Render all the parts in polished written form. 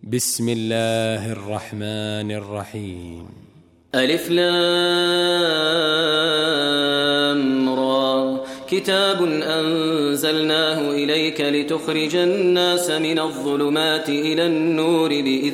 بسم الله الرحمن الرحيم. ألف لام را. كتاب أنزلناه إليك لتخرج الناس من الظلمات إلى النور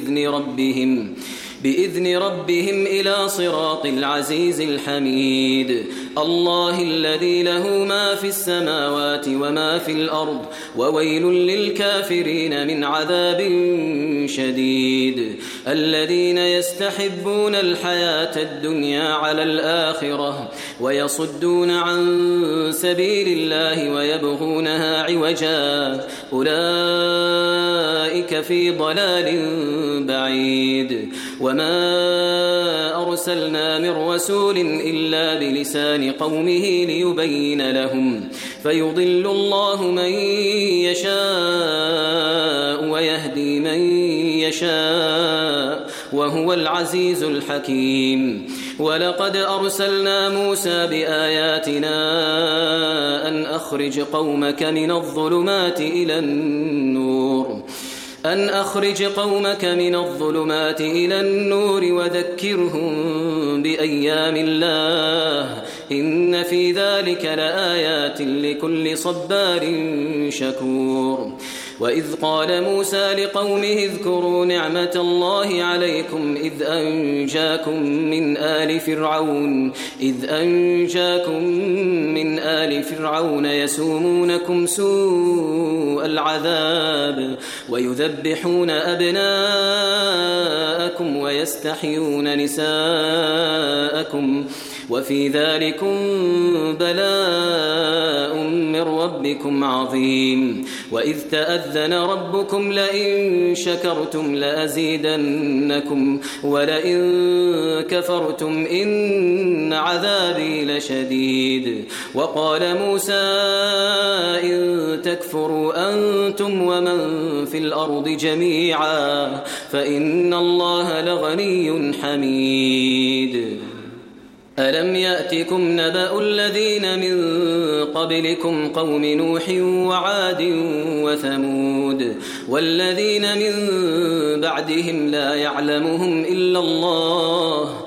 بإذن ربهم إلى صراط العزيز الحميد. الله الذي له ما في السماوات وما في الأرض وويل للكافرين من عذاب شديد. الذين يستحبون الحياة الدنيا على الآخرة ويصدون عن سبيل الله ويبغونها عوجا أولئك في ضلال بعيد. وما أرسلنا من رسول إلا بلسان قومه ليبين لهم فيضل الله من يشاء ويهدي من يشاء وهو العزيز الحكيم. ولقد أرسلنا موسى بآياتنا أن أخرج قومك من الظلمات إلى النور وذكرهم بأيام الله إن في ذلك لآيات لكل صبار شكور. وإذ قال موسى لقومه اذكروا نعمة الله عليكم إذ أنجاكم من آل فرعون يسومونكم سوء العذاب ويذبحون أبناءكم ويستحيون نساءكم وفي ذلكم بلاء من ربكم عظيم. وإذ تأذن ربكم لئن شكرتم لأزيدنكم ولئن كفرتم إن عذابي لشديد. وقال موسى إن تكفروا أنتم ومن في الأرض جميعا فإن الله لغني حميد. ألم يأتكم نبأ الذين من قبلكم قوم نوح وعاد وثمود والذين من بعدهم لا يعلمهم إلا الله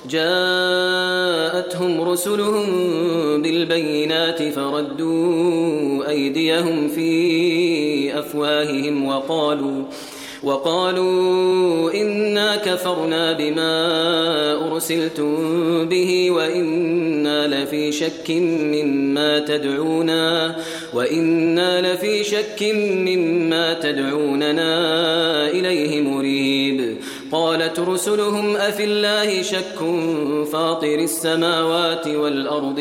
جاءتهم رسلهم بالبينات فردوا أيديهم في أفواههم وقالوا إنا كفرنا بما أرسلتم به وإنا لفي شك مما تدعوننا إليه مريب. قالت رسلهم أفي الله شك فاطر السماوات والأرض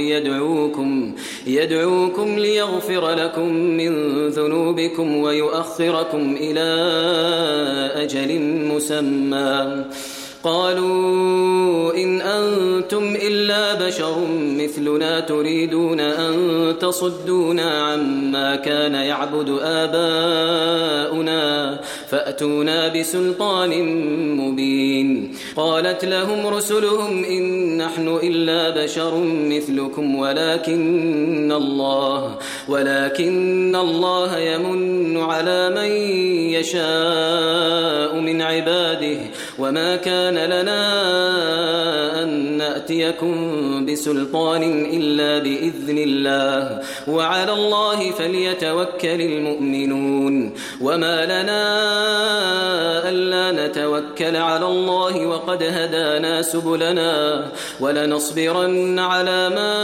يدعوكم ليغفر لكم من ذنوبكم ويؤخركم إلى أجل مسمى. قالوا إن أنتم إلا بشر مثلنا تريدون أن تصدونا عما كان يعبد آباؤنا فأتونا بسلطان مبين. قالت لهم رسلهم إن نحن إلا بشر مثلكم ولكن الله يمن على من يشاء من عباده وما كان لنا أن نأتيكم بسلطان إلا بإذن الله وعلى الله فليتوكل المؤمنون. وما لنا ألا نتوكل على الله وقد هدانا سبلنا ولنصبرن على ما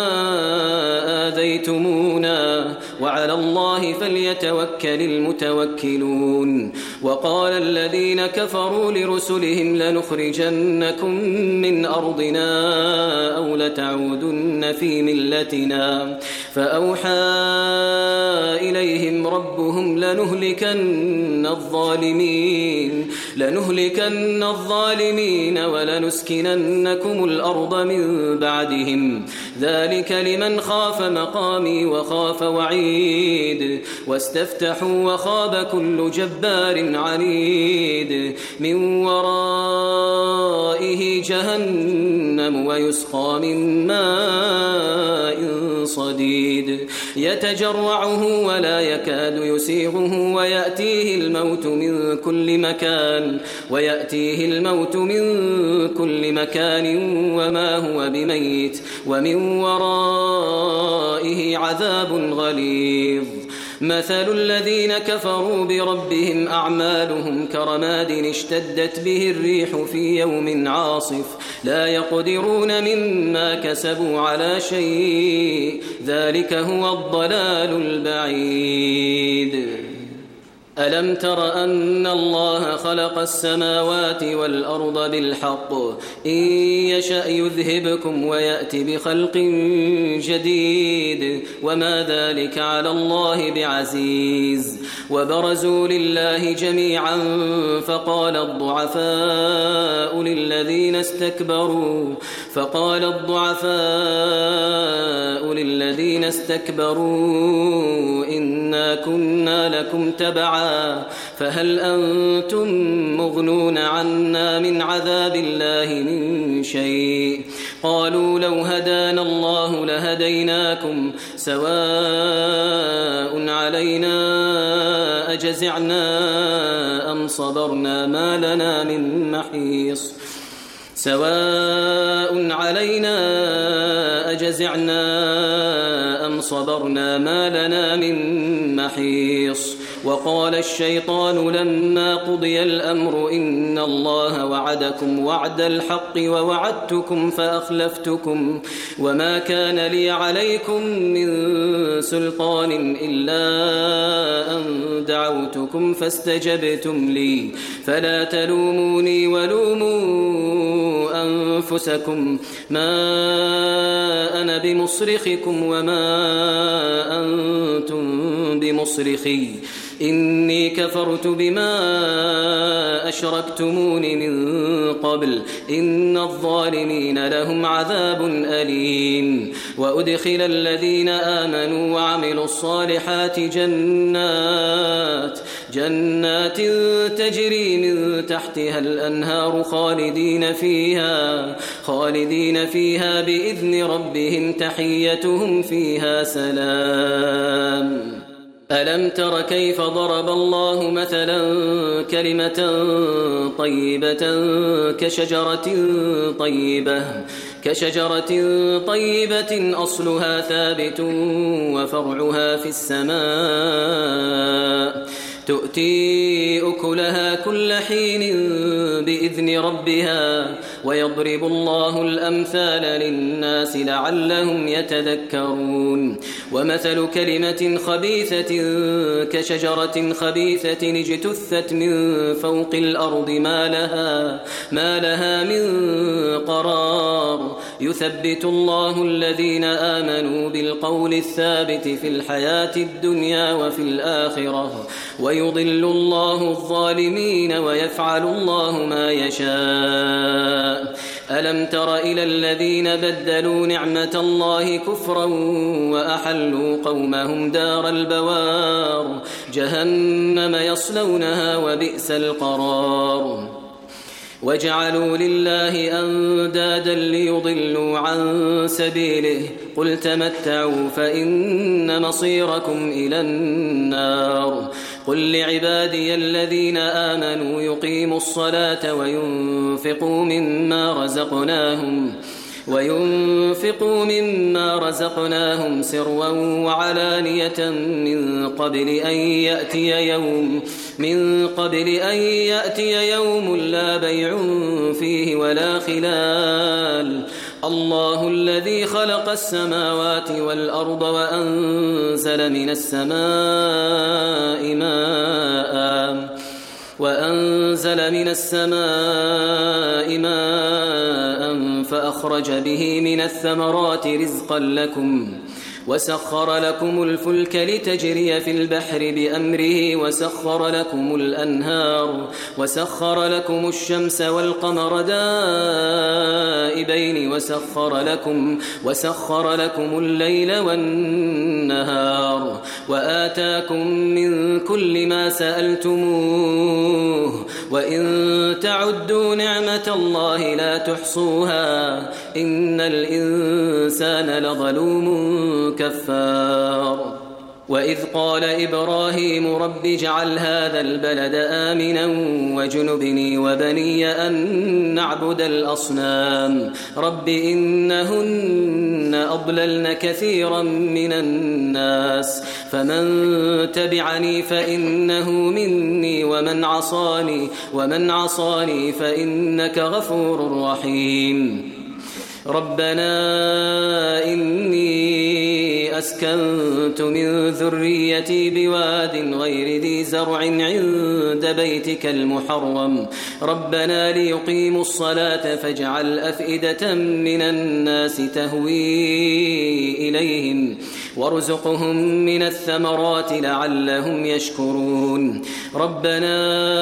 آذيتمونا وعلى الله فليتوكل المتوكلون. وقال الذين كفروا لرسلهم لنخرجنكم من أرضنا أو لتعودن في ملتنا فأوحى إليهم ربهم لنهلكن الظالمين ولنسكننكم الأرض من بعدهم ذلك لمن خاف مقامي وخاف وعيد. واستفتحوا وخاب كل جبار عنيد من ورائه جهنم ويسقى من ماء صديد يتجرعه ولا يكاد يسيغه ويأتيه الموت من كل مكان وما هو بميت ومن ورائه عذاب غليظ مثل الذين كفروا بربهم أعمالهم كرماد اشتدت به الريح في يوم عاصف لا يقدرون مما كسبوا على شيء ذلك هو الضلال البعيد ألم تر أن الله خلق السماوات والأرض بالحق إن يشأ يذهبكم ويأتي بخلق جديد وما ذلك على الله بعزيز وبرزوا لله جميعا فقال الضعفاء للذين استكبروا إنا كنا لكم تبعا فهل أنتم مغنون عنا من عذاب الله من شيء قالوا لو هدانا الله لهديناكم سواء علينا أجزعنا أم صبرنا ما لنا من محيص وقال الشيطان لما قضي الأمر إن الله وعدكم وعد الحق ووعدتكم فأخلفتكم وما كان لي عليكم من سلطان إلا أن دعوتكم فاستجبتم لي فلا تلوموني ولوموا أنفسكم ما أنا بمصرخكم وما أنتم بمصرخي إني كفرت بما أشركتمون من قبل إن الظالمين لهم عذاب أليم وأدخل الذين آمنوا وعملوا الصالحات جنات تجري من تحتها الأنهار خالدين فيها بإذن ربهم تحيتهم فيها سلام ألم تر كيف ضرب الله مثلا كلمة طيبة كشجرة طيبة أصلها ثابت وفرعها في السماء تؤتي أكلها كل حين بإذن ربها ويضرب الله الأمثال للناس لعلهم يتذكرون ومثل كلمة خبيثة كشجرة خبيثة اجتثت من فوق الأرض ما لها من قرار يثبت الله الذين آمنوا بالقول الثابت في الحياة الدنيا وفي الآخرة ويضل الله الظالمين ويفعل الله ما يشاء ألم تر إلى الذين بدلوا نعمة الله كفرا وأحلوا قومهم دار البوار جهنم يصلونها وبئس القرار وجعلوا لله أندادا ليضلوا عن سبيله قل تمتعوا فإن مصيركم إلى النار قل لعبادي الذين آمنوا يقيموا الصلاة وينفقوا مما رزقناهم سرا وعلانية من قبل أن يأتي يوم لا بيع فيه ولا خلال الله الذي خلق السماوات والأرض وأنزل من السماء ماء فأخرج به من الثمرات رزقا لكم وسخر لكم الفلك لتجري في البحر بأمره وسخر لكم الأنهار وسخر لكم الشمس والقمر دائبين وسخر لكم الليل والنهار وآتاكم من كل ما سألتموه وإن تعدوا نعمة الله لا تحصوها إن الإنسان لظلوم كفار وإذ قال إبراهيم رب اجعل هذا البلد آمنا وجنبني وبني أن نعبد الأصنام رب إنهن أضللن كثيرا من الناس فمن تبعني فإنه مني ومن عصاني فإنك غفور رحيم ربنا إني أسكنت من ذريتي بواد غير ذي زرع عند بيتك المحرم ربنا ليقيموا الصلاة فاجعل أفئدة من الناس تهوي إليهم وارزقهم من الثمرات لعلهم يشكرون ربنا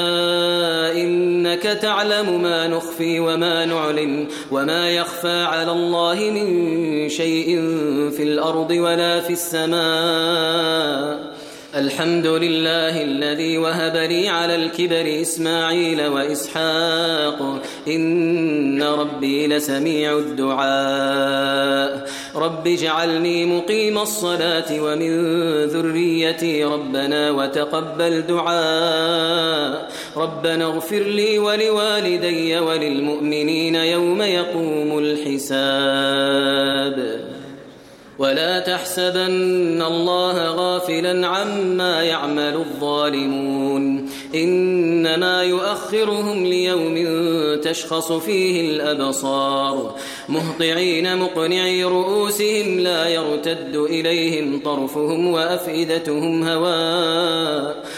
إنك تعلم ما نخفي وما نعلن وما يخفى على الله من شيء في الأرض ولا في السماء الحمد لله الذي وهب لي على الكبر إسماعيل وإسحاق إن ربي لسميع الدعاء رب اجعلني مقيم الصلاة ومن ذريتي ربنا وتقبل دعاء ربنا اغفر لي ولوالدي وللمؤمنين يوم يقوم الحساب ولا تحسبن الله غافلا عما يعمل الظالمون إنما يؤخرهم ليوم تشخص فيه الأبصار مهطعين مقنعي رؤوسهم لا يرتد إليهم طرفهم وأفئدتهم هواء